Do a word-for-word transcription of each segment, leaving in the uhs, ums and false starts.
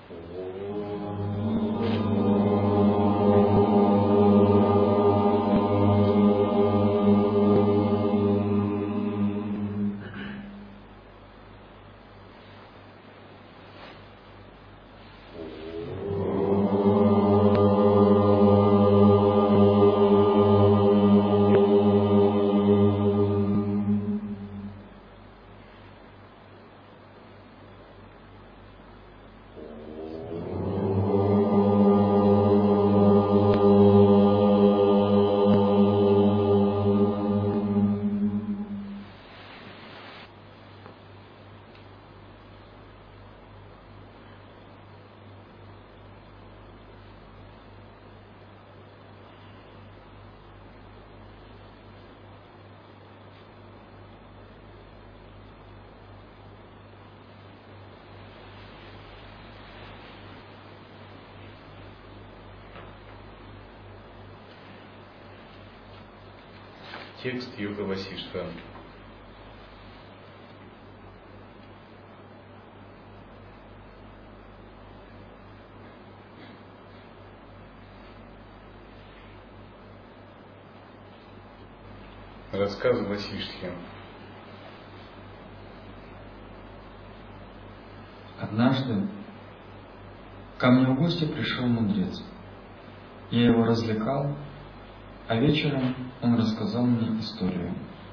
Текст Йога Васиштха. Рассказ Васиштхи. Однажды ко мне в гости пришел мудрец. Я его развлекал, а вечером он рассказал мне историю.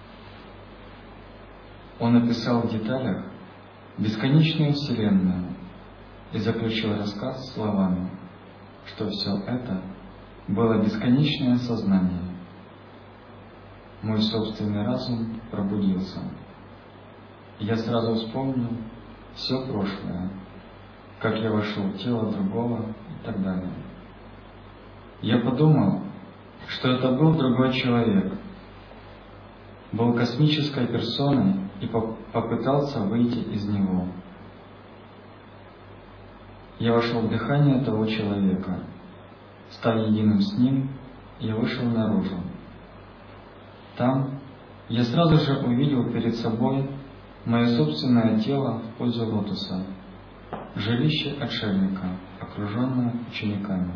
Он описал в деталях бесконечную Вселенную и заключил рассказ словами, что все это было бесконечное сознание. Мой собственный разум пробудился. Я сразу вспомнил все прошлое, как я вошел в тело другого и так далее. Я подумал, что это был другой человек, был космической персоной и попытался выйти из него. Я вошел в дыхание того человека, стал единым с ним и вышел наружу. Там я сразу же увидел перед собой мое собственное тело в позе лотоса, жилище отшельника, окруженное учениками.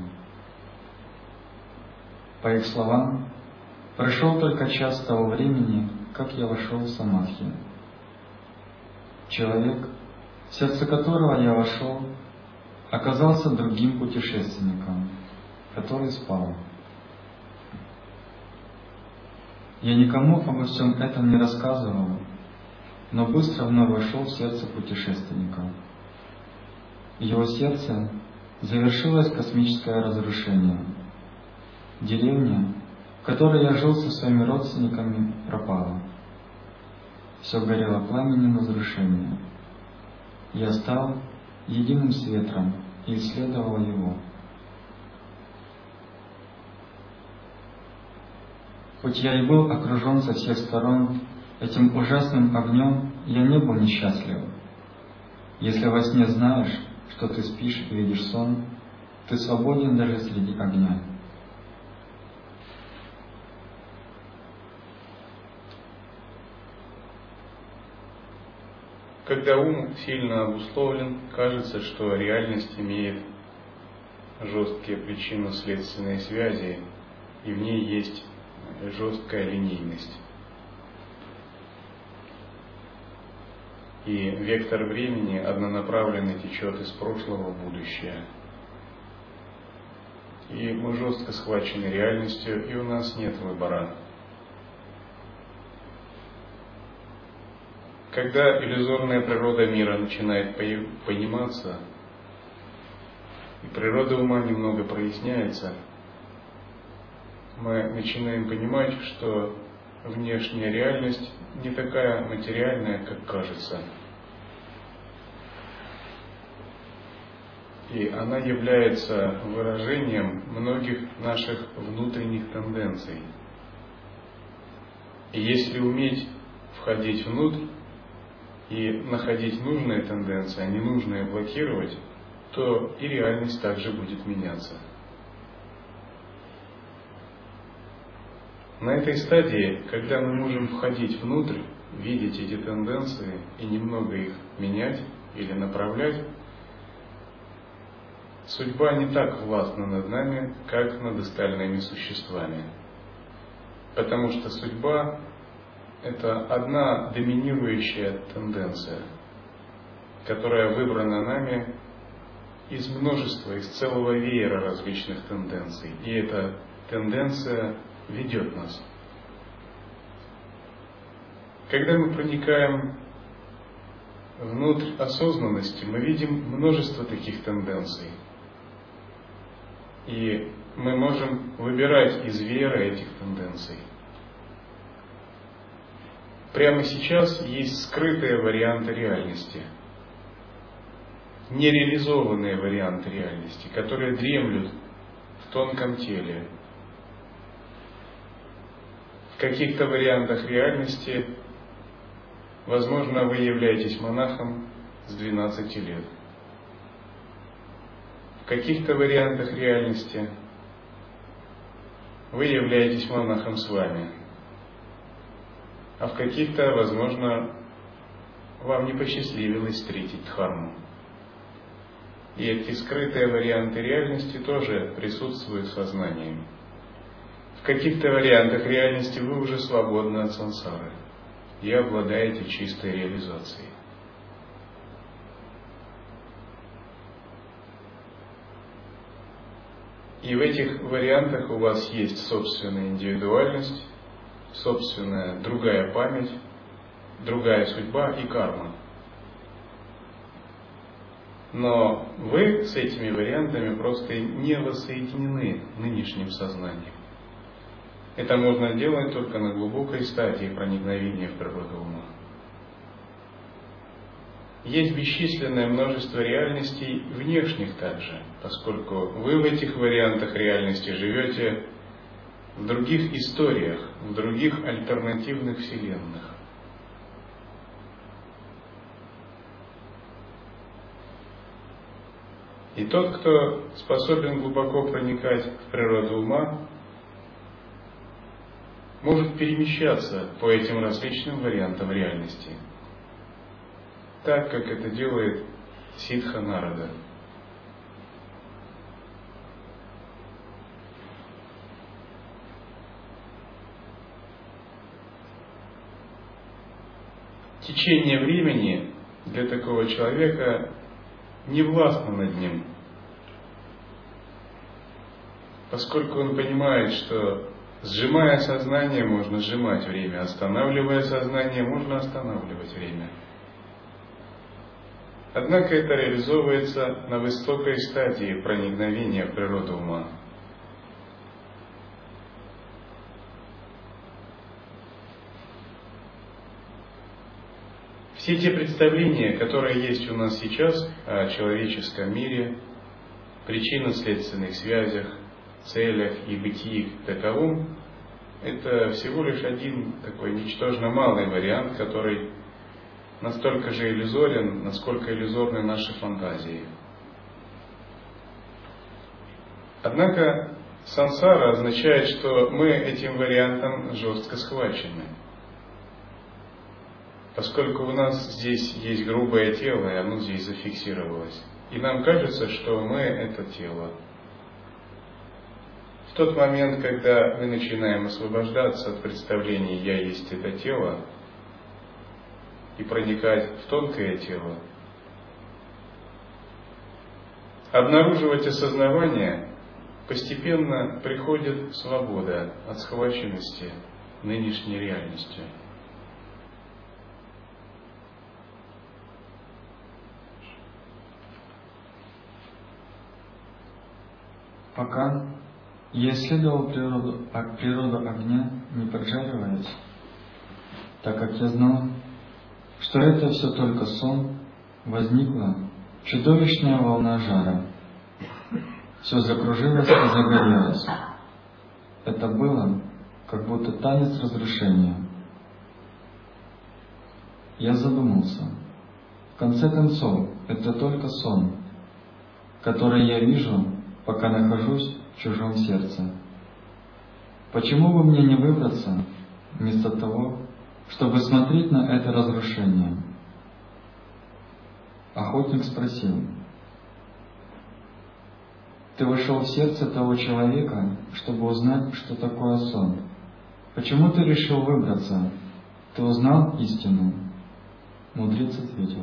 По их словам, прошел только час того времени, как я вошел в самадхи. Человек, в сердце которого я вошел, оказался другим путешественником, который спал. Я никому обо всем этом не рассказывал, но быстро вновь вошел в сердце путешественника. В его сердце завершилось космическое разрушение. Деревня, в которой я жил со своими родственниками, пропала. Все горело пламенем разрушения. Я стал единым с ветром и исследовал его. Хоть я и был окружен со всех сторон этим ужасным огнем, я не был несчастлив. Если во сне знаешь, что ты спишь и видишь сон, ты свободен даже среди огня. Когда ум сильно обусловлен, кажется, что реальность имеет жесткие причинно-следственные связи, и в ней есть жесткая линейность. И вектор времени однонаправленно течет из прошлого в будущее. И мы жестко схвачены реальностью, и у нас нет выбора. Когда иллюзорная природа мира начинает пониматься, и природа ума немного проясняется, мы начинаем понимать, что внешняя реальность не такая материальная, как кажется. И она является выражением многих наших внутренних тенденций. И если уметь входить внутрь и находить нужные тенденции, а ненужные блокировать, то и реальность также будет меняться. На этой стадии, когда мы можем входить внутрь, видеть эти тенденции и немного их менять или направлять, судьба не так властна над нами, как над остальными существами. Потому что судьба – это одна доминирующая тенденция, которая выбрана нами из множества, из целого веера различных тенденций. И эта тенденция ведет нас. Когда мы проникаем внутрь осознанности, мы видим множество таких тенденций. И мы можем выбирать из веера этих тенденций. Прямо сейчас есть скрытые варианты реальности, нереализованные варианты реальности, которые дремлют в тонком теле. В каких-то вариантах реальности, возможно, вы являетесь монахом с двенадцати лет. В каких-то вариантах реальности вы являетесь монахом с вами. А в каких-то, возможно, вам не посчастливилось встретить дхарму. И эти скрытые варианты реальности тоже присутствуют в сознании. В каких-то вариантах реальности вы уже свободны от сансары и обладаете чистой реализацией. И в этих вариантах у вас есть собственная индивидуальность, собственная другая память, другая судьба и карма. Но вы с этими вариантами просто не воссоединены нынешним сознанием. Это можно делать только на глубокой стадии проникновения в природу ума. Есть бесчисленное множество реальностей внешних также, поскольку вы в этих вариантах реальности живете в других историях, в других альтернативных вселенных. И тот, кто способен глубоко проникать в природу ума, может перемещаться по этим различным вариантам реальности, так как это делает Сиддха Нарада. Течение времени для такого человека не властно над ним, поскольку он понимает, что сжимая сознание, можно сжимать время, останавливая сознание, можно останавливать время. Однако это реализовывается на высокой стадии проникновения в природу ума. Все те представления, которые есть у нас сейчас о человеческом мире, причинно-следственных связях, целях и бытии таковом, это всего лишь один такой ничтожно малый вариант, который настолько же иллюзорен, насколько иллюзорны наши фантазии. Однако сансара означает, что мы этим вариантом жестко схвачены. Поскольку у нас здесь есть грубое тело, и оно здесь зафиксировалось. И нам кажется, что мы — это тело. В тот момент, когда мы начинаем освобождаться от представления «я есть это тело» и проникать в тонкое тело, обнаруживать осознавание, постепенно приходит свобода от схваченности нынешней реальностью. Пока я исследовал природу, природу огня, не поджариваясь, так как я знал, что это все только сон, возникла чудовищная волна жара. Все закружилось и загорелось. Это было, как будто танец разрушения. Я задумался. В конце концов, это только сон, который я вижу, пока нахожусь в чужом сердце. Почему бы мне не выбраться, вместо того, чтобы смотреть на это разрушение? Охотник спросил: Ты вошел в сердце того человека, чтобы узнать, что такое сон. Почему ты решил выбраться? Ты узнал истину? Мудрец ответил: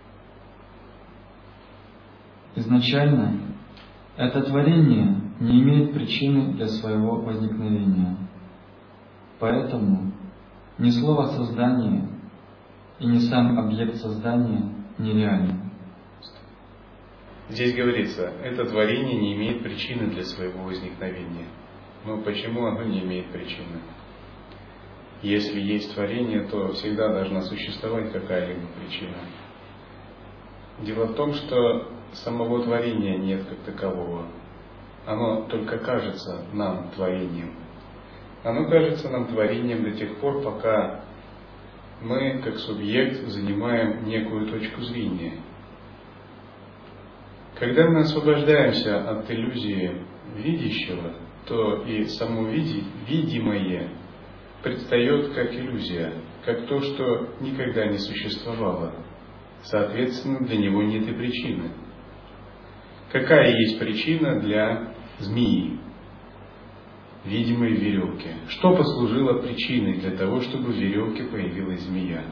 изначально это творение не имеет причины для своего возникновения. Поэтому ни слово создания и ни сам объект создания нереальны. Здесь говорится, это творение не имеет причины для своего возникновения. Но почему оно не имеет причины? Если есть творение, то всегда должна существовать какая-либо причина. Дело в том, что самого творения нет как такового. Оно только кажется нам творением. Оно кажется нам творением до тех пор, пока мы, как субъект, занимаем некую точку зрения. Когда мы освобождаемся от иллюзии видящего, то и само види, видимое предстает как иллюзия, как то, что никогда не существовало. Соответственно, для него нет и причины. Какая есть причина для змеи, видимой в веревке? Что послужило причиной для того, чтобы в веревке появилась змея?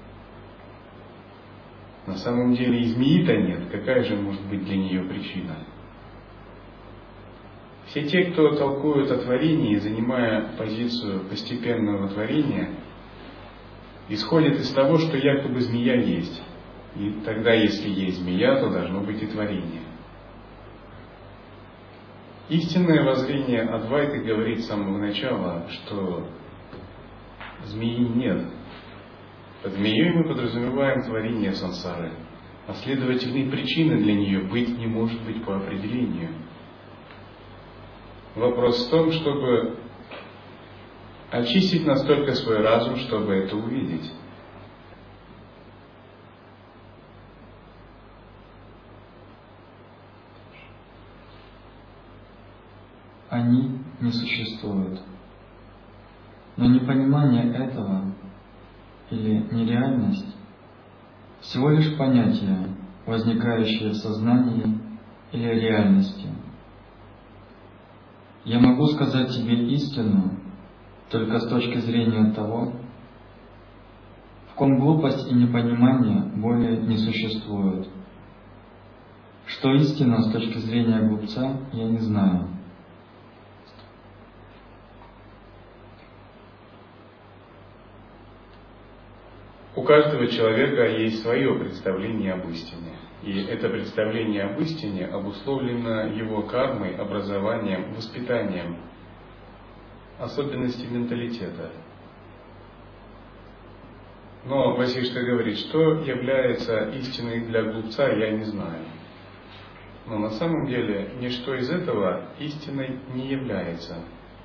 На самом деле и змеи-то нет. Какая же может быть для нее причина? Все те, кто толкуют о творении, занимая позицию постепенного творения, исходят из того, что якобы змея есть. И тогда, если есть змея, то должно быть и творение. Истинное воззрение Адвайты говорит с самого начала, что змеи нет. Под змеей мы подразумеваем творение сансары, а следовательно и причины для нее быть не может быть по определению. Вопрос в том, чтобы очистить настолько свой разум, чтобы это увидеть. Они не существуют. Но непонимание этого или нереальность всего лишь понятия, возникающие в сознании или реальности. Я могу сказать тебе истину только с точки зрения того, в ком глупость и непонимание более не существуют. Что истина с точки зрения глупца, я не знаю. У каждого человека есть свое представление об истине. И это представление об истине обусловлено его кармой, образованием, воспитанием, особенностями менталитета. Но Васиштха говорит, что является истиной для глупца, я не знаю. Но на самом деле ничто из этого истиной не является.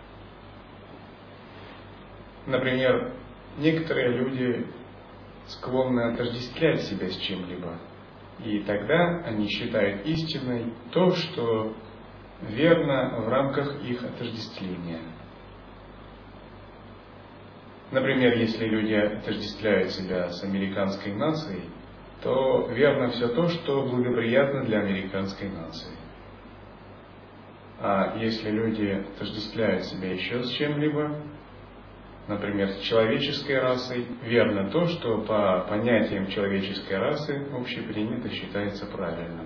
Например, некоторые люди склонны отождествлять себя с чем-либо. И тогда они считают истиной то, что верно в рамках их отождествления. Например, если люди отождествляют себя с американской нацией, то верно все то, что благоприятно для американской нации. А если люди отождествляют себя еще с чем-либо, например, с человеческой расой, верно то, что по понятиям человеческой расы общепринято считается правильным.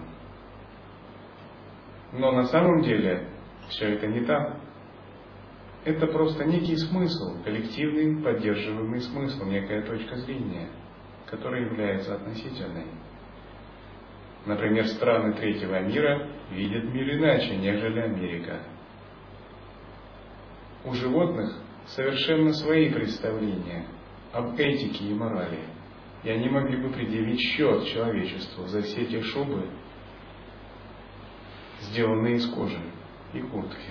Но на самом деле все это не так. Это просто некий смысл, коллективный поддерживаемый смысл, некая точка зрения, которая является относительной. Например, страны третьего мира видят мир иначе, нежели Америка. У животных совершенно свои представления об этике и морали. И они могли бы предъявить счет человечеству за все те шубы, сделанные из кожи и куртки.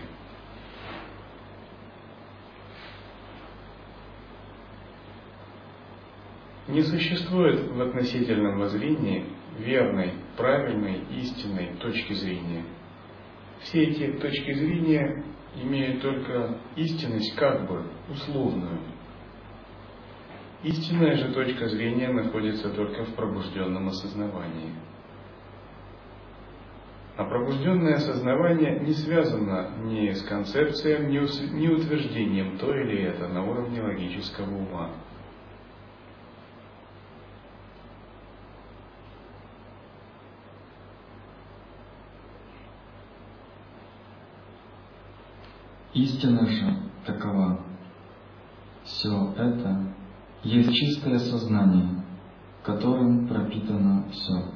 Не существует в относительном воззрении верной, правильной, истинной точки зрения. Все эти точки зрения имеют только истинность как бы условную. Истинная же точка зрения находится только в пробужденном осознавании. А пробужденное осознавание не связано ни с концепцией, ни, с, ни утверждением то или это на уровне логического ума. Истина же такова. Все это есть чистое сознание, которым пропитано все.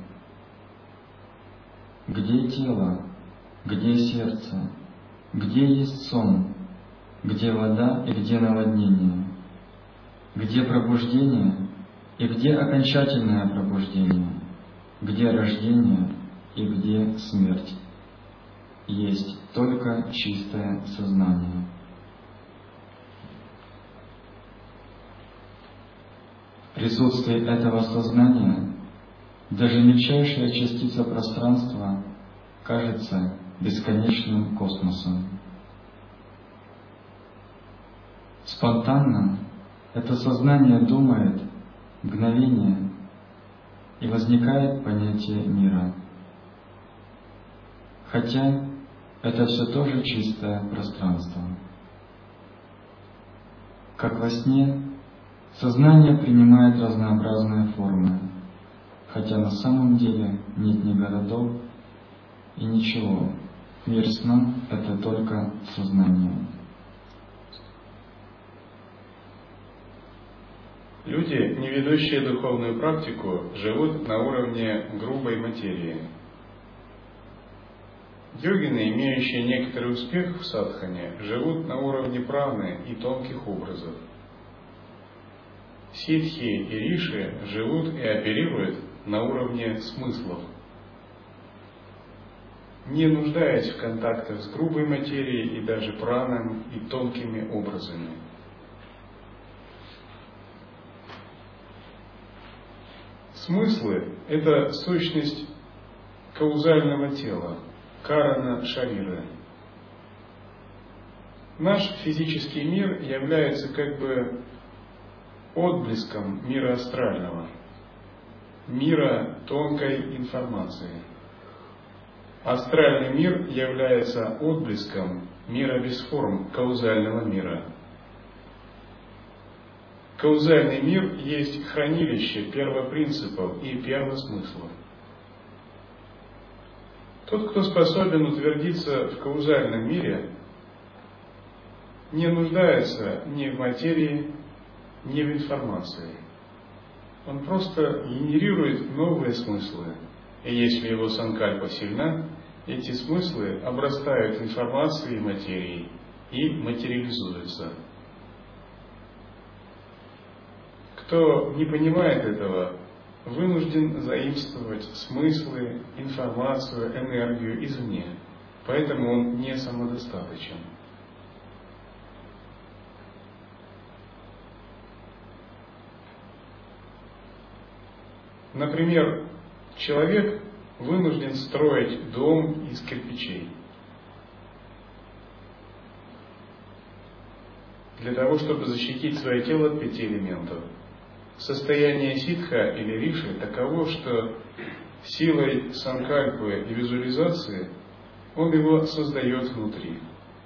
Где тело, где сердце, где есть сон, где вода и где наводнение, где пробуждение и где окончательное пробуждение, где рождение и где смерть. Есть только чистое сознание. В присутствии этого сознания даже мельчайшая частица пространства кажется бесконечным космосом. Спонтанно это сознание думает мгновение, и возникает понятие мира. Хотя это все тоже чистое пространство. Как во сне, сознание принимает разнообразные формы, хотя на самом деле нет ни городов и ничего. Мир сна — это только сознание. Люди, не ведущие духовную практику, живут на уровне грубой материи. Йогины, имеющие некоторый успех в садхане, живут на уровне праны и тонких образов. Ситхи и риши живут и оперируют на уровне смыслов, не нуждаясь в контактах с грубой материей и даже праном и тонкими образами. Смыслы – это сущность каузального тела, карана шарира. Наш физический мир является как бы отблеском мира астрального, мира тонкой информации. Астральный мир является отблеском мира без форм, каузального мира. Каузальный мир есть хранилище первопринципов и первосмыслов. Тот, кто способен утвердиться в каузальном мире, не нуждается ни в материи, ни в информации. Он просто генерирует новые смыслы. И если его санкальпа сильна, эти смыслы обрастают информацией и материей и материализуются. Кто не понимает этого, вынужден заимствовать смыслы, информацию, энергию извне. Поэтому он не самодостаточен. Например, человек вынужден строить дом из кирпичей. Для того, чтобы защитить свое тело от пяти элементов. Состояние ситха или риши таково, что силой санкальпы и визуализации он его создает внутри.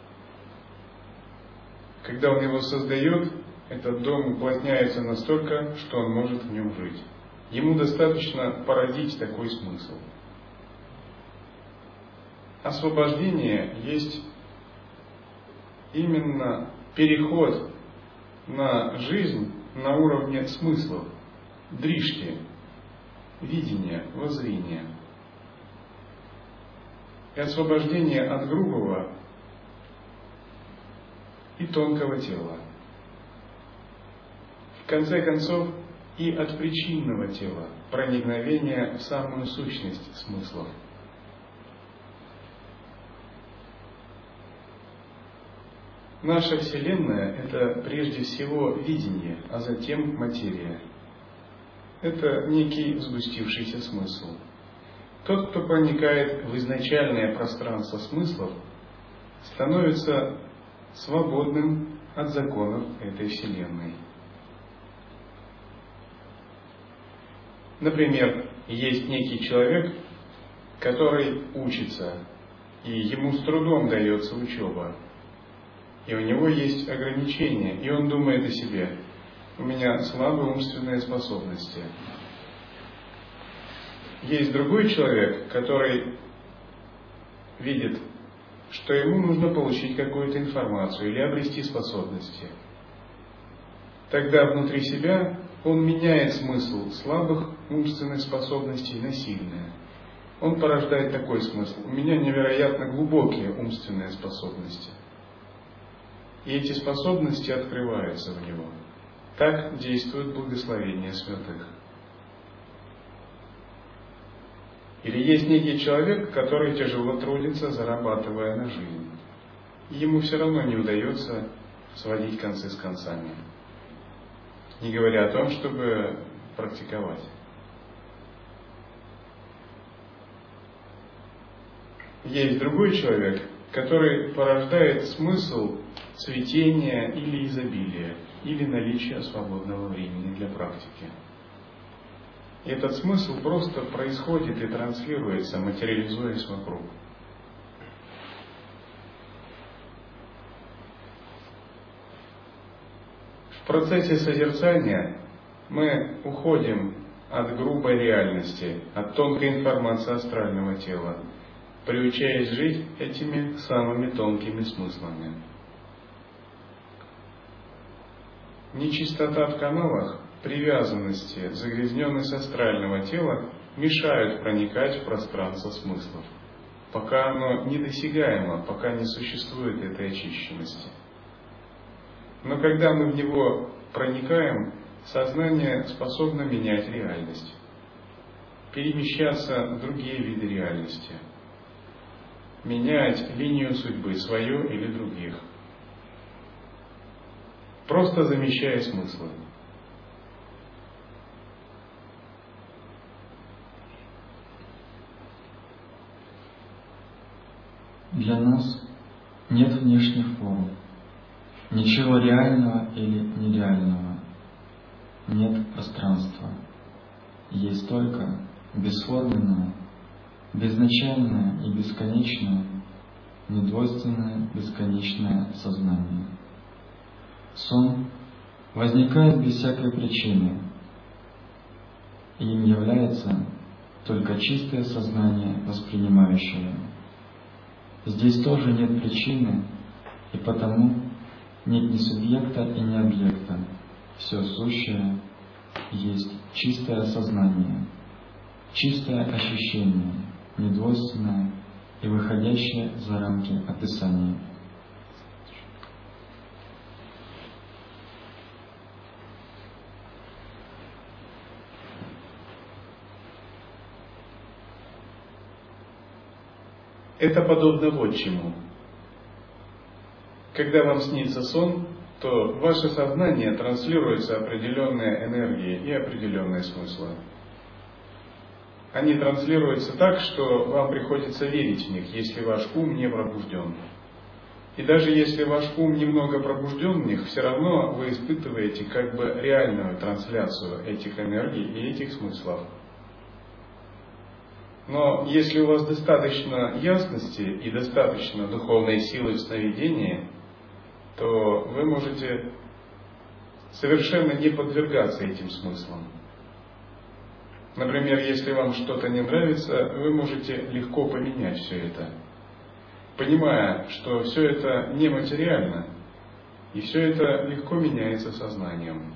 Когда он его создает, этот дом уплотняется настолько, что он может в нем жить. Ему достаточно породить такой смысл. Освобождение есть именно переход на жизнь на уровне смыслов, дришти, видения, воззрения. И освобождение от грубого и тонкого тела. В конце концов, и от причинного тела, проникновение в самую сущность смыслов. Наша Вселенная – это прежде всего видение, а затем материя. Это некий сгустившийся смысл. Тот, кто проникает в изначальное пространство смыслов, становится свободным от законов этой Вселенной. Например, есть некий человек, который учится, и ему с трудом дается учеба, и у него есть ограничения, и он думает о себе: у меня слабые умственные способности. Есть другой человек, который видит, что ему нужно получить какую-то информацию или обрести способности. Тогда внутри себя он меняет смысл слабых умственных способностей на сильные. Он порождает такой смысл: у меня невероятно глубокие умственные способности. И эти способности открываются в него. Так действует благословение святых. Или есть некий человек, который тяжело трудится, зарабатывая на жизнь. И ему все равно не удается сводить концы с концами. Не говоря о том, чтобы практиковать. Есть другой человек, который порождает смысл цветения или изобилия, или наличия свободного времени для практики. И этот смысл просто происходит и транслируется, материализуясь вокруг. В процессе созерцания мы уходим от грубой реальности, от тонкой информации астрального тела, приучаясь жить этими самыми тонкими смыслами. Нечистота в каналах, привязанности, загрязненность астрального тела мешают проникать в пространство смыслов, пока оно недосягаемо, пока не существует этой очищенности. Но когда мы в него проникаем, сознание способно менять реальность, перемещаться в другие виды реальности, менять линию судьбы, свою или других, просто замещая смыслы. Для нас нет внешних форм, ничего реального или нереального, нет пространства, есть только бесформенное, безначальное и бесконечное, недвойственное бесконечное сознание. Сон возникает без всякой причины, и им является только чистое сознание, воспринимающее. Здесь тоже нет причины, и потому нет ни субъекта и ни объекта. Все сущее есть чистое сознание, чистое ощущение, недвойственное и выходящее за рамки описания. Это подобно вот чему. Когда вам снится сон, то в ваше сознание транслируются определенные энергии и определенные смыслы. Они транслируются так, что вам приходится верить в них, если ваш ум не пробужден. И даже если ваш ум немного пробужден в них, все равно вы испытываете как бы реальную трансляцию этих энергий и этих смыслов. Но если у вас достаточно ясности и достаточно духовной силы в сновидении, то вы можете совершенно не подвергаться этим смыслам. Например, если вам что-то не нравится, вы можете легко поменять все это, понимая, что все это нематериально, и все это легко меняется сознанием.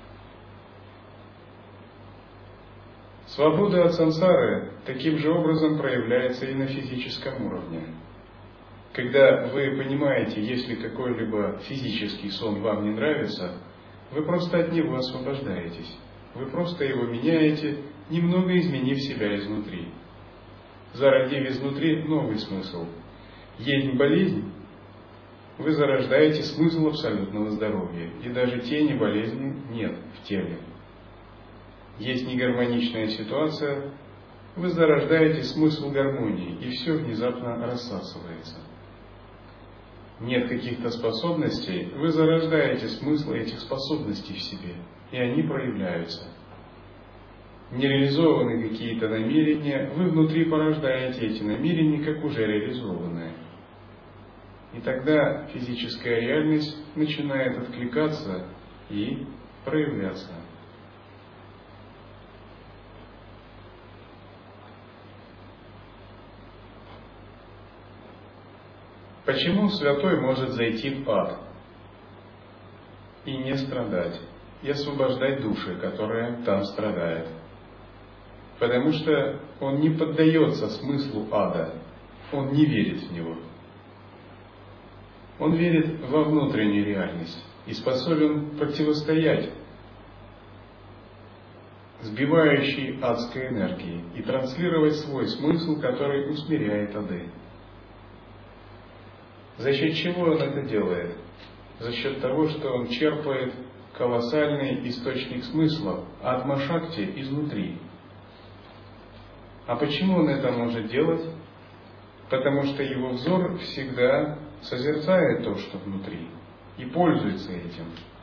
Свобода от сансары таким же образом проявляется и на физическом уровне. Когда вы понимаете, если какой-либо физический сон вам не нравится, вы просто от него освобождаетесь. Вы просто его меняете, немного изменив себя изнутри. Зародив изнутри новый смысл. Есть болезнь, вы зарождаете смысл абсолютного здоровья, и даже тени болезни нет в теле. Есть негармоничная ситуация, вы зарождаете смысл гармонии, и все внезапно рассасывается. Нет каких-то способностей, вы зарождаете смысл этих способностей в себе, и они проявляются. не реализованы какие-то намерения, вы внутри порождаете эти намерения как уже реализованные. И тогда физическая реальность начинает откликаться и проявляться. Почему святой может зайти в ад и не страдать, и освобождать души, которые там страдают? Потому что он не поддается смыслу ада, он не верит в него. Он верит во внутреннюю реальность и способен противостоять сбивающей адской энергии и транслировать свой смысл, который усмиряет ады. За счет чего он это делает? За счет того, что он черпает колоссальный источник смысла от Атма-шакти изнутри. А почему он это может делать? Потому что его взор всегда созерцает то, что внутри, и пользуется этим.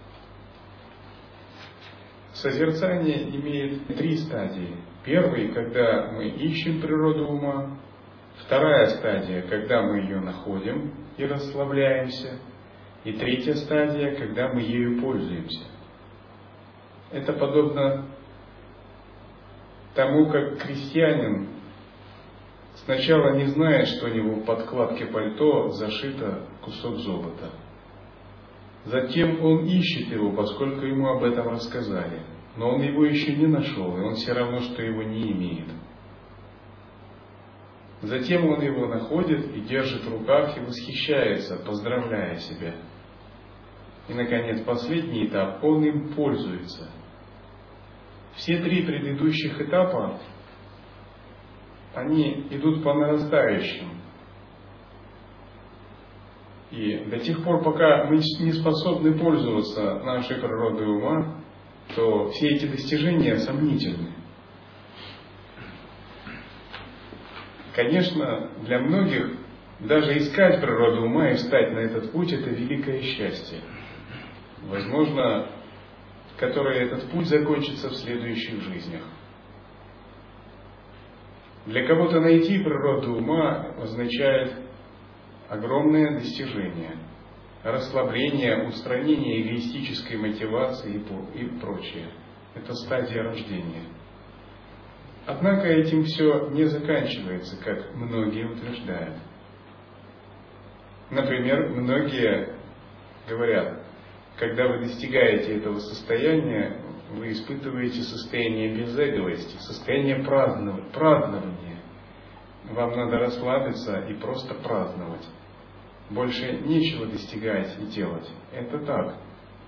Созерцание имеет три стадии. Первый, когда мы ищем природу ума. Вторая стадия, когда мы ее находим и расслабляемся. И третья стадия, когда мы ею пользуемся. Это подобно тому, как крестьянин сначала не знает, что у него в подкладке пальто зашито кусок золота. Затем он ищет его, поскольку ему об этом рассказали. Но он его еще не нашел, и он все равно, что его не имеет. Затем он его находит и держит в руках и восхищается, поздравляя себя. И, наконец, последний этап, он им пользуется. Все три предыдущих этапа, они идут по нарастающим. И до тех пор, пока мы не способны пользоваться нашей природой ума, то все эти достижения сомнительны. Конечно, для многих даже искать природу ума и встать на этот путь – это великое счастье. Возможно, которое этот путь закончится в следующих жизнях. Для кого-то найти природу ума означает огромное достижение, расслабление, устранение эгоистической мотивации и прочее. Это стадия рождения. Однако этим все не заканчивается, как многие утверждают. Например, многие говорят, когда вы достигаете этого состояния, вы испытываете состояние безэговости, состояние празднования. Вам надо расслабиться и просто праздновать. Больше нечего достигать и делать. Это так.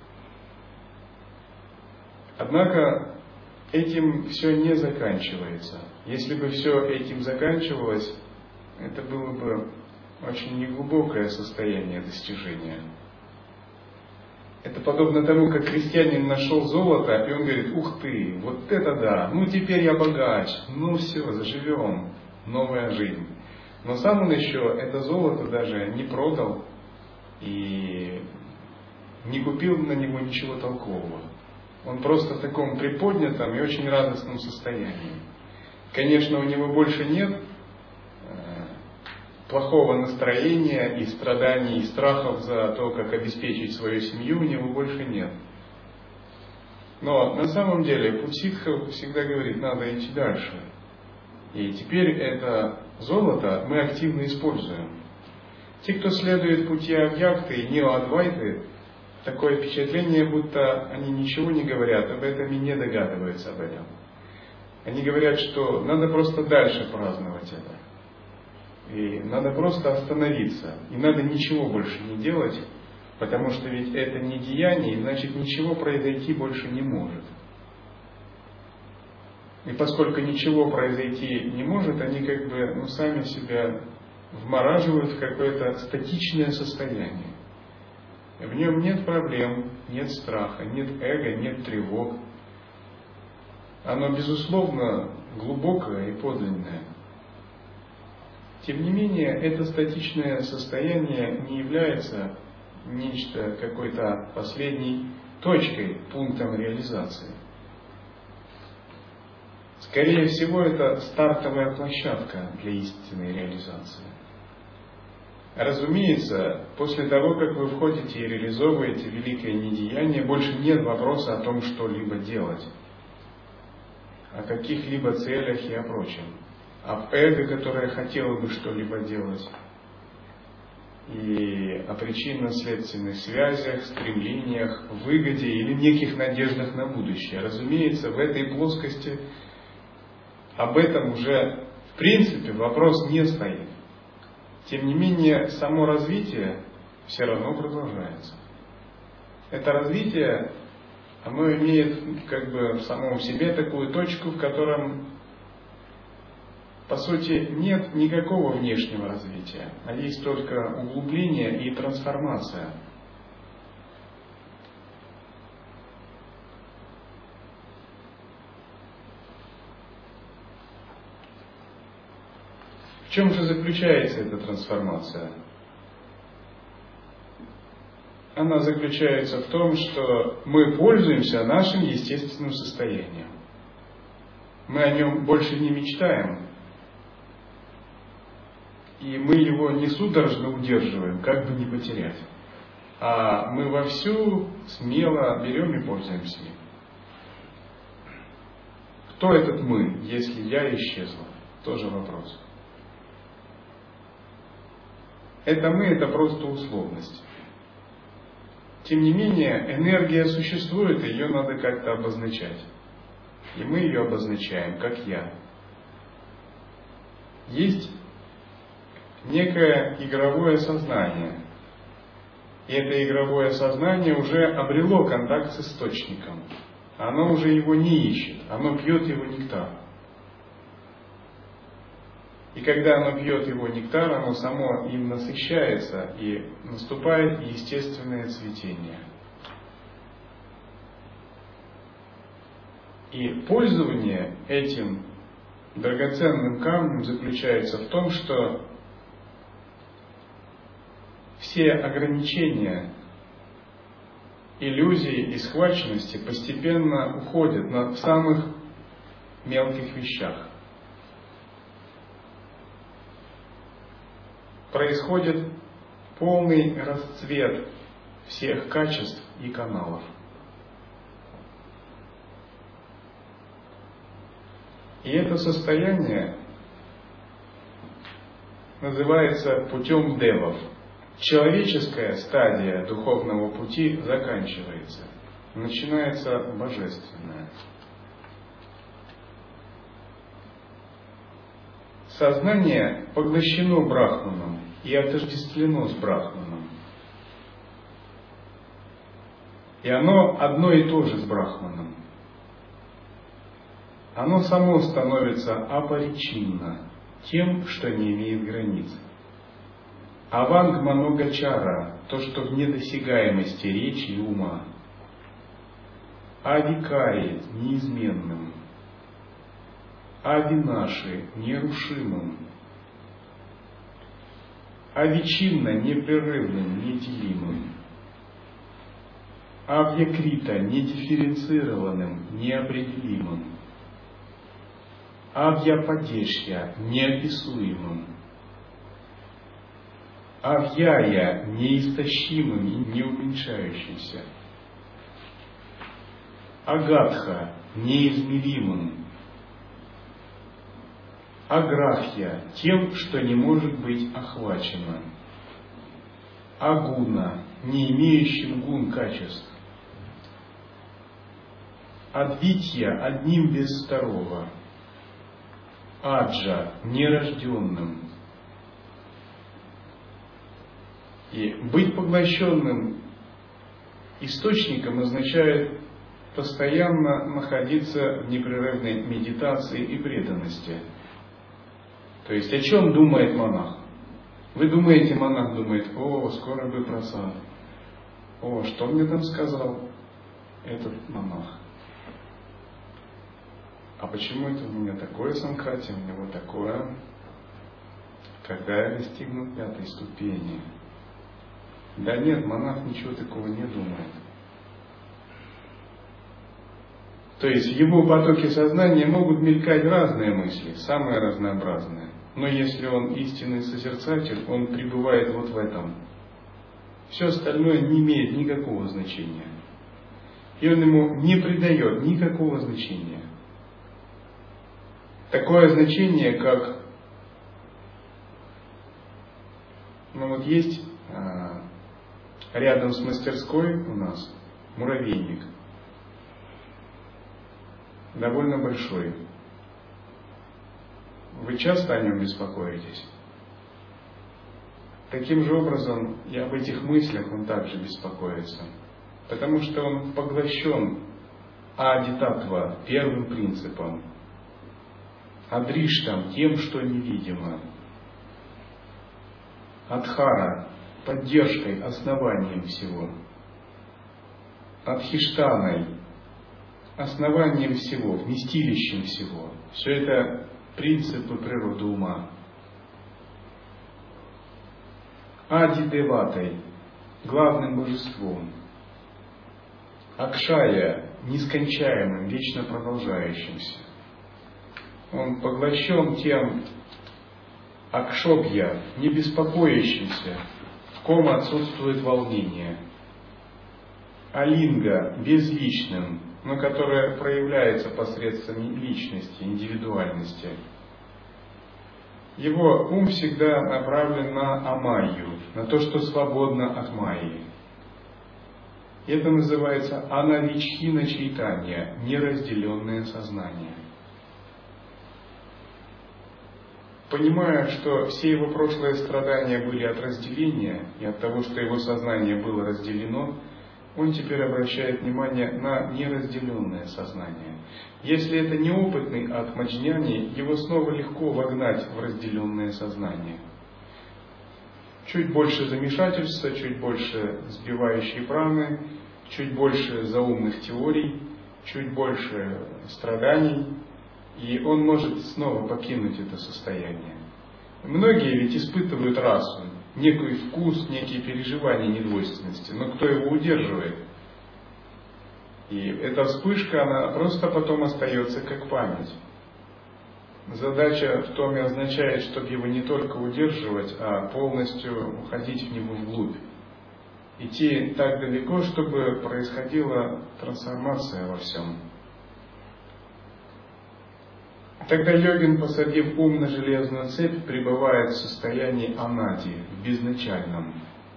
Однако этим все не заканчивается. Если бы все этим заканчивалось, это было бы очень неглубокое состояние достижения. Это подобно тому, как крестьянин нашел золото, и он говорит: ух ты, вот это да, ну теперь я богач, ну все, заживем, новая жизнь. Но сам он еще это золото даже не продал и не купил на него ничего толкового. Он просто в таком приподнятом и очень радостном состоянии. Конечно, у него больше нет э, плохого настроения и страданий, и страхов за то, как обеспечить свою семью, у него больше нет. Но на самом деле путь ситхов всегда говорит, надо идти дальше. И теперь это золото мы активно используем. Те, кто следует пути Авьякты и Нео-Адвайты, такое впечатление, будто они ничего не говорят об этом и не догадываются об этом. Они говорят, что надо просто дальше праздновать это. И надо просто остановиться. И надо ничего больше не делать, потому что ведь это не деяние, и значит ничего произойти больше не может. И поскольку ничего произойти не может, они как бы ну, сами себя вмораживают в какое-то статичное состояние. В нем нет проблем, нет страха, нет эго, нет тревог. Оно, безусловно, глубокое и подлинное. Тем не менее, это статичное состояние не является нечто, какой-то последней точкой, пунктом реализации. Скорее всего, это стартовая площадка для истинной реализации. Разумеется, после того, как вы входите и реализовываете великое недеяние, больше нет вопроса о том, что-либо делать, о каких-либо целях и о прочем, об эго, которое хотело бы что-либо делать, и о причинно-следственных связях, стремлениях, выгоде или неких надеждах на будущее. Разумеется, в этой плоскости об этом уже, в принципе, вопрос не стоит. Тем не менее, само развитие все равно продолжается. Это развитие, оно имеет как бы в самом себе такую точку, в котором, по сути, нет никакого внешнего развития, а есть только углубление и трансформация. В чем же заключается эта трансформация? Она заключается в том, что мы пользуемся нашим естественным состоянием. Мы о нем больше не мечтаем, и мы его не судорожно удерживаем, как бы не потерять, а мы вовсю смело берем и пользуемся им. Кто этот мы, если я исчезла? Тоже вопрос. Это мы, это просто условность. Тем не менее, энергия существует, и ее надо как-то обозначать. И мы ее обозначаем, как я. Есть некое игровое сознание. И это игровое сознание уже обрело контакт с источником. Оно уже его не ищет, оно пьет его нектар. И когда оно пьет его нектар, оно само им насыщается, и наступает естественное цветение. И пользование этим драгоценным камнем заключается в том, что все ограничения, иллюзии и схваченности постепенно уходят на самых мелких вещах. Происходит полный расцвет всех качеств и каналов. И это состояние называется путем девов. Человеческая стадия духовного пути заканчивается. Начинается божественная. Сознание поглощено Брахманом и отождествлено с Брахманом. И оно одно и то же с Брахманом. Оно само становится апаричинно, тем, что не имеет границ. Авангманогачара, то, что в недосягаемости речи и ума. Авикари, неизменным. Авинаши, нерушимым. Авичинна, непрерывным, неделимым. Авьякрита, недифференцированным, неопределимым. Авьяпадешья, неописуемым. Авьяя, неистощимым и неуменьшающимся. Агатха, неизмеримым. Аграфья, тем, что не может быть охвачено. Агуна, не имеющим гун качеств. Адвитья, одним без второго. Аджа, нерожденным. И быть поглощенным источником означает постоянно находиться в непрерывной медитации и преданности. То есть о чем думает монах? Вы думаете, монах думает: о, скоро бы просад. О, что мне там сказал этот монах? А почему это у меня такое санкхати, у него такое? Когда я достигну пятой ступени? Да нет, монах ничего такого не думает. То есть в его потоке сознания могут мелькать разные мысли, самые разнообразные. Но если он истинный созерцатель, он пребывает вот в этом. Все остальное не имеет никакого значения. И он ему не придает никакого значения. Такое значение, как, ну вот есть а, рядом с мастерской у нас муравейник. Довольно большой. Вы часто о нем беспокоитесь? Таким же образом и об этих мыслях он также беспокоится. Потому что он поглощен адитатва, первым принципом, адриштам, тем, что невидимо, адхара, поддержкой, основанием всего, адхиштаной, основанием всего, вместилищем всего. Все это принципы природы ума. Ади-деватой, главным божеством. Акшая, нескончаемым, вечно продолжающимся. Он поглощен тем акшобья, не беспокоящимся, в ком отсутствует волнение. Алинга, безличным, но которое проявляется посредством личности, индивидуальности. Его ум всегда направлен на амайю, на то, что свободно от майи. Это называется анавичхина чайтанья, неразделенное сознание. Понимая, что все его прошлые страдания были от разделения и от того, что его сознание было разделено, он теперь обращает внимание на неразделенное сознание. Если это неопытный атмаджняни, его снова легко вогнать в разделенное сознание. Чуть больше замешательства, чуть больше сбивающей праны, чуть больше заумных теорий, чуть больше страданий, и он может снова покинуть это состояние. Многие ведь испытывают расу, некий вкус, некие переживания недвойственности, но кто его удерживает? И эта вспышка, она просто потом остается как память. Задача в том и означает, чтобы его не только удерживать, а полностью уходить в него вглубь. Идти так далеко, чтобы происходила трансформация во всем. Тогда йогин, посадив ум на железную цепь, пребывает в состоянии анади, в безначальном.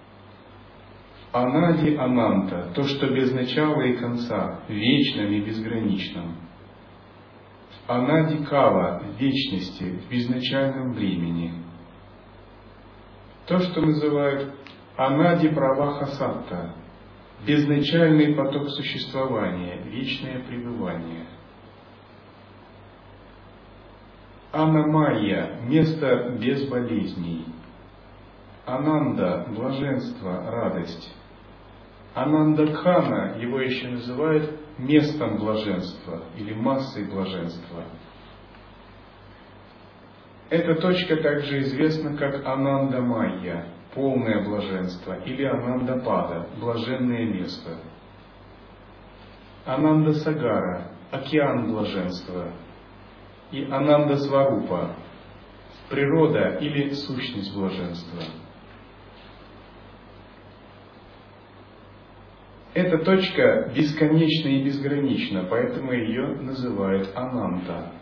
Анади ананта, то, что без начала и конца, вечном и безграничном. Анади кала, в вечности, в безначальном времени. То, что называют анади праваха сатта, безначальный поток существования, вечное пребывание. Анамайя, место без болезней. Ананда, блаженство, радость. Анандакхана, его еще называют местом блаженства или массой блаженства. Эта точка также известна как Анандамайя, полное блаженство, или Анандапада, блаженное место. Анандасагара, океан блаженства, и Анандасварупа, природа или сущность блаженства. Эта точка бесконечна и безгранична, поэтому ее называют Ананта.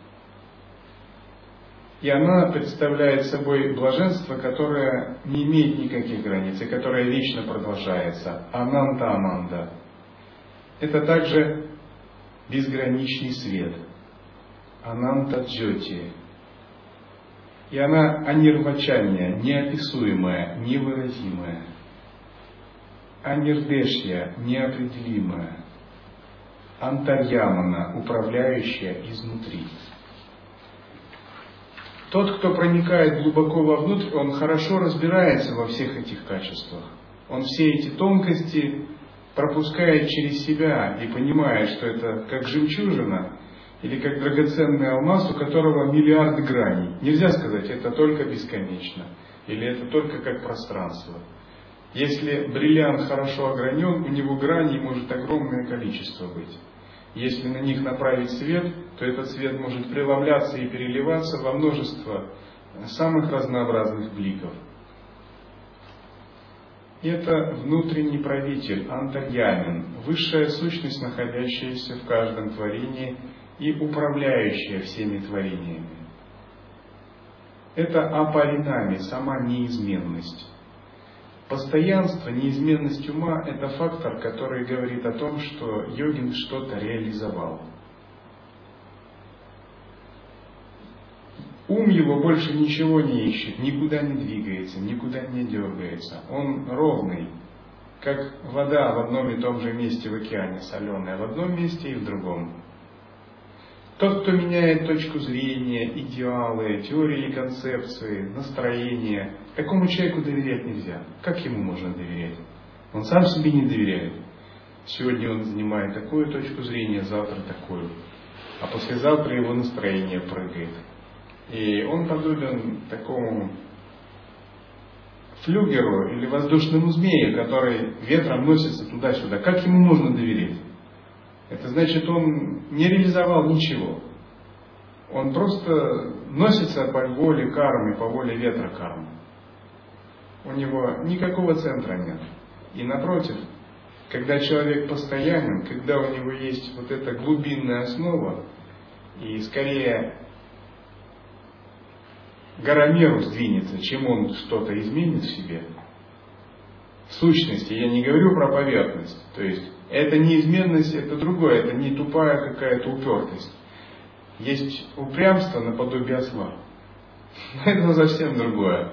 И она представляет собой блаженство, которое не имеет никаких границ, и которое вечно продолжается. Ананта-ананда. Это также безграничный свет. Ананта-джоти. И она анирвачанья, неописуемая, невыразимая. Анирдешья, неопределимая. Антарьямана, управляющая изнутри. Тот, кто проникает глубоко вовнутрь, он хорошо разбирается во всех этих качествах. Он все эти тонкости пропускает через себя и понимает, что это как жемчужина или как драгоценный алмаз, у которого миллиарды граней. Нельзя сказать, это только бесконечно или это только как пространство. Если бриллиант хорошо огранен, у него граней может огромное количество быть. Если на них направить свет, то этот свет может преломляться и переливаться во множество самых разнообразных бликов. Это внутренний правитель, антарьямин, высшая сущность, находящаяся в каждом творении и управляющая всеми творениями. Это апаринами, сама неизменность. Постоянство, неизменность ума – это фактор, который говорит о том, что йогин что-то реализовал. Ум его больше ничего не ищет, никуда не двигается, никуда не дергается. Он ровный, как вода в одном и том же месте в океане, соленая в одном месте и в другом. Тот, кто меняет точку зрения, идеалы, теории и концепции, настроение, такому человеку доверять нельзя. Как ему можно доверять? Он сам себе не доверяет. Сегодня он занимает такую точку зрения, завтра такую. А послезавтра его настроение прыгает. И он подобен такому флюгеру или воздушному змею, который ветром носится туда-сюда. Как ему можно доверять? Это значит, он не реализовал ничего. Он просто носится по воле кармы, по воле ветра кармы. У него никакого центра нет. И напротив, когда человек постоянен, когда у него есть вот эта глубинная основа, и скорее горомеру сдвинется, чем он что-то изменит в себе. В сущности, я не говорю про поверхность. То есть, это неизменность, это другое, это не тупая какая-то упертость. Есть упрямство наподобие осла. Это совсем другое.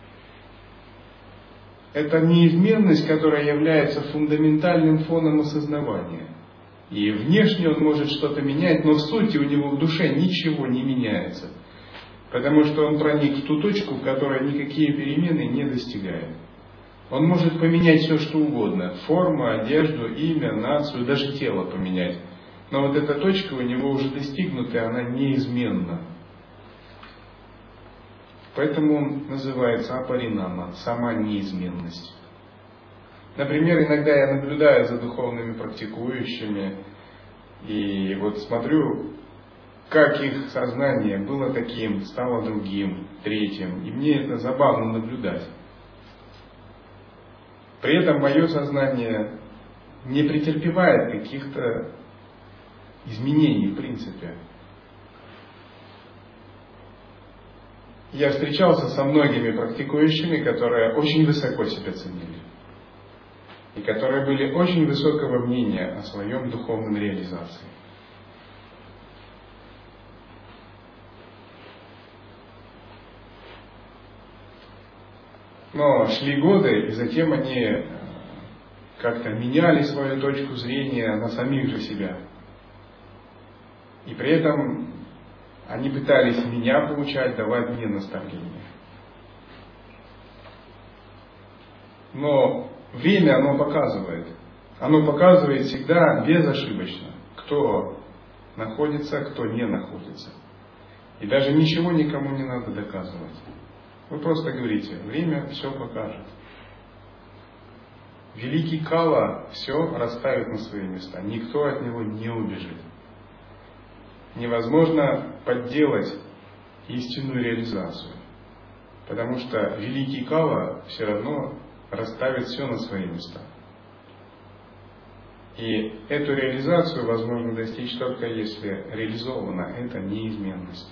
Это неизменность, которая является фундаментальным фоном осознавания. И внешне он может что-то менять, но в сути у него в душе ничего не меняется. Потому что он проник в ту точку, в которой никакие перемены не достигают. Он может поменять все, что угодно. Форму, одежду, имя, нацию, даже тело поменять. Но вот эта точка у него уже достигнута, и она неизменна. Поэтому он называется апаринама, сама неизменность. Например, иногда я наблюдаю за духовными практикующими, и вот смотрю, как их сознание было таким, стало другим, третьим. И мне это забавно наблюдать. При этом мое сознание не претерпевает каких-то изменений в принципе. Я встречался со многими практикующими, которые очень высоко себя ценили. И которые были очень высокого мнения о своем духовном реализации. Но шли годы, и затем они как-то меняли свою точку зрения на самих же себя. И при этом они пытались меня получать, давать мне наставления. Но время оно показывает. Оно показывает всегда безошибочно, кто находится, кто не находится. И даже ничего никому не надо доказывать. Вы просто говорите, время все покажет. Великий Кала все расставит на свои места. Никто от него не убежит. Невозможно подделать истинную реализацию. Потому что великий Кала все равно расставит все на свои места. И эту реализацию возможно достичь только если реализована эта неизменность.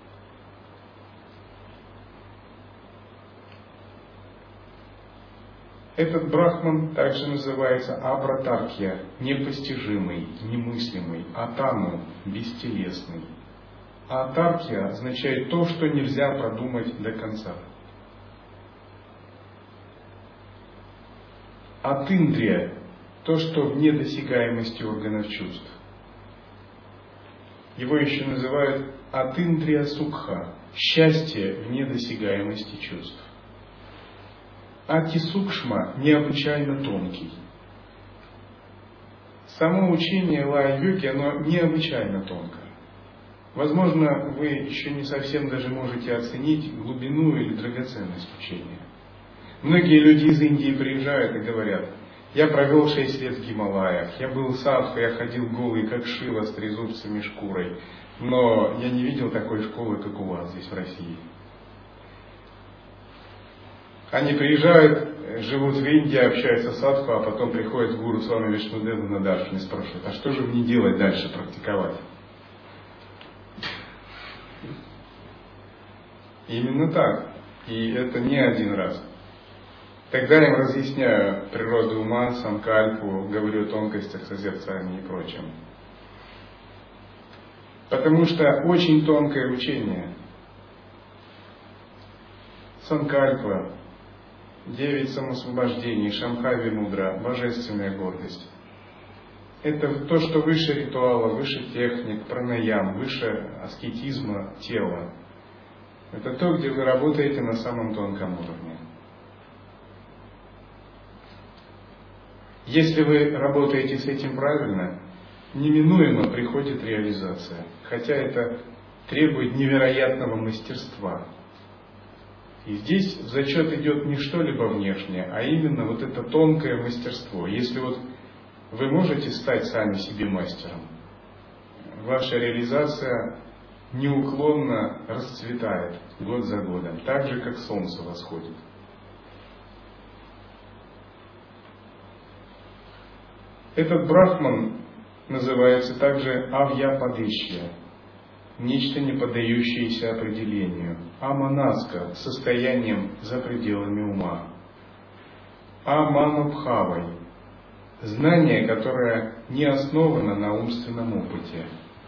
Этот брахман также называется абратархия, непостижимый, немыслимый, атану, бестелесный. А атархия означает то, что нельзя продумать до конца. Атиндрия – то, что вне досягаемости органов чувств. Его еще называют атиндрия сукха – счастье вне досягаемости чувств. Ати-сукшма необычайно тонкий. Само учение лая-йоги, оно необычайно тонко. Возможно, вы еще не совсем даже можете оценить глубину или драгоценность учения. Многие люди из Индии приезжают и говорят, Я провел шесть лет в Гималаях, я был садху, я ходил голый, как Шива, с трезубцами шкурой. Но я не видел такой школы, как у вас здесь в России. Они приезжают, живут в Индии, общаются с садху, а потом приходят к гуру Свами Вишнудеву на даршан и спрашивают, а что же мне делать дальше, практиковать? Именно так. И это не один раз. Тогда я им разъясняю природу ума, санкальпу, говорю о тонкостях созерцания и прочем. Потому что очень тонкое учение. Санкальпа, девять самосвобождений, Шамхави мудра, божественная гордость. Это то, что выше ритуала, выше техник, пранаям, выше аскетизма тела. Это то, где вы работаете на самом тонком уровне. Если вы работаете с этим правильно, неминуемо приходит реализация. Хотя это требует невероятного мастерства. И здесь в зачет идет не что-либо внешнее, а именно вот это тонкое мастерство. Если вот вы можете стать сами себе мастером, ваша реализация неуклонно расцветает год за годом, так же, как солнце восходит. Этот брахман называется также авьяпадышья, нечто не поддающееся определению, аманаска, состоянием за пределами ума, аманубхавой, знание, которое не основано на умственном опыте,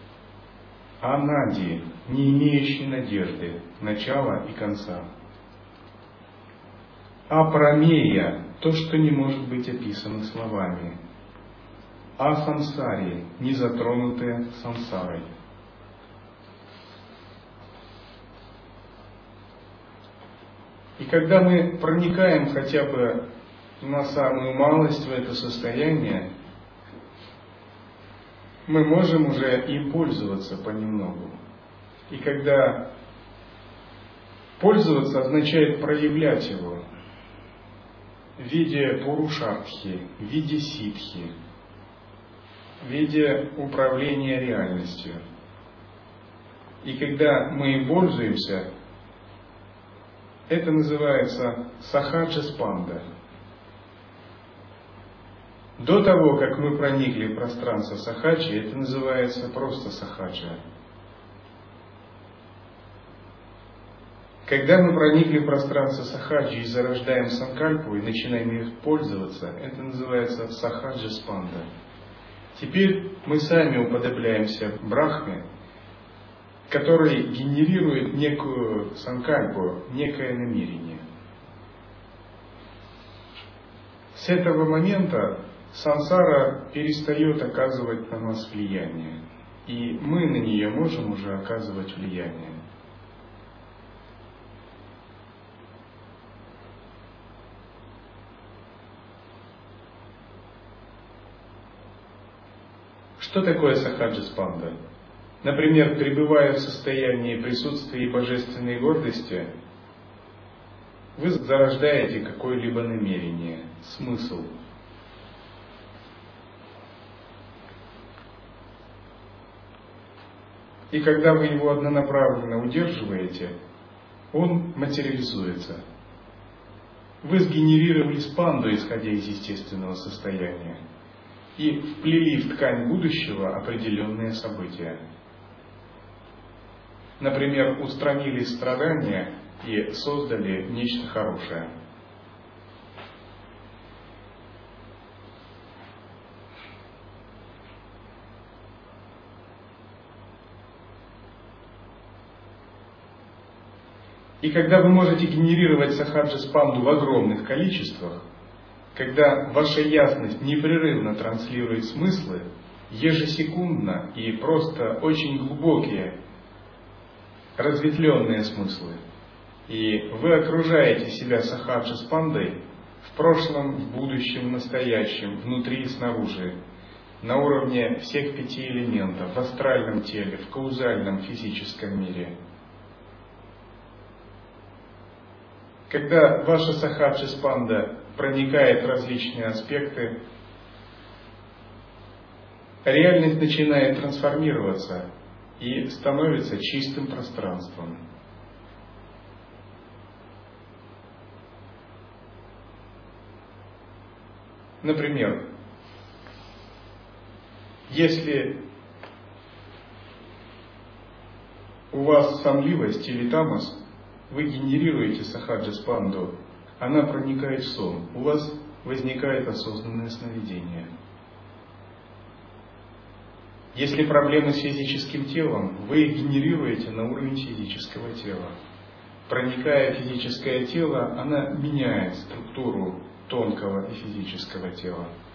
анади, не имеющий надежды, начала и конца, апрамея, то, что не может быть описано словами, а сансари, не затронутые сансарой. И когда мы проникаем хотя бы на самую малость в это состояние, мы можем уже им пользоваться понемногу. И когда пользоваться означает проявлять его в виде пурушартхи, в виде ситхи, в виде управления реальностью. И когда мы им пользуемся, это называется сахаджа-спанда. До того, как мы проникли в пространство сахаджи, это называется просто сахаджа. Когда мы проникли в пространство сахаджи и зарождаем санкальпу и начинаем их пользоваться, это называется сахаджа-спанда. Теперь мы сами уподобляемся Брахме, который генерирует некую санкальпу, некое намерение. С этого момента сансара перестает оказывать на нас влияние, и мы на нее можем уже оказывать влияние. Что такое сахаджа-спанда? Например, пребывая в состоянии присутствия и божественной гордости, вы зарождаете какое-либо намерение, смысл. И когда вы его однонаправленно удерживаете, он материализуется. Вы сгенерировали спанду, исходя из естественного состояния, и вплели в ткань будущего определенные события. Например, устранили страдания и создали нечто хорошее. И когда вы можете генерировать сахаджа-спанду в огромных количествах, когда ваша ясность непрерывно транслирует смыслы, ежесекундно и просто очень глубокие, разветвленные смыслы, и вы окружаете себя сахаджа-спандой в прошлом, в будущем, в настоящем, внутри и снаружи, на уровне всех пяти элементов, в астральном теле, в каузальном физическом мире. Когда ваша сахаджа-спанда проникает в различные аспекты, реальность начинает трансформироваться и становится чистым пространством. Например, если у вас сонливость или тамас, вы генерируете сахаджа-спанду, она проникает в сон, у вас возникает осознанное сновидение. Если проблемы с физическим телом, вы их генерируете на уровень физического тела. Проникая в физическое тело, она меняет структуру тонкого и физического тела.